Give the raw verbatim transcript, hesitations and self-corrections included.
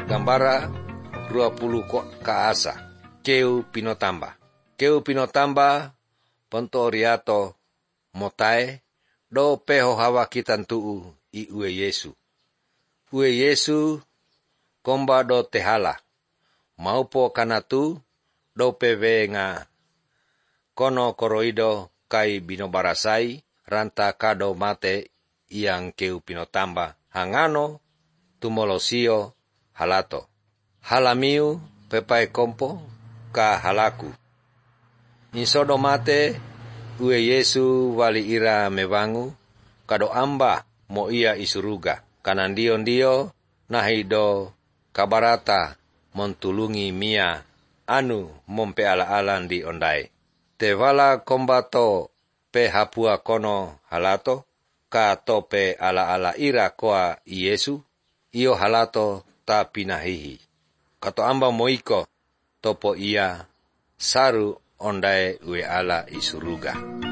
gambara dua puluh ka asa. Keu pinotamba. Keu pinotamba ponto riato motae do peho hawa kitan tuu i ue Yesu. Ue Yesu komba do tehala. Maupo kanatu do peve nga kono koroido kai binobarasai ranta kado mate yang keu pinotamba hangano tumolosio halato. Halamiu pepai kompo ka halaku. Insodo mate ue Yesu wali ira mewangu kado amba mo ia isuruga. Kanandio ndio nahido kabarata montulungi mia anu mompe ala-alan di ondai. Tevala kombato pe hapua kono halato ka tope ala-ala ira koa Yesu iyo halato ta pinahihi. Kato amba moiko topo ia saru ondai ue ala isuruga.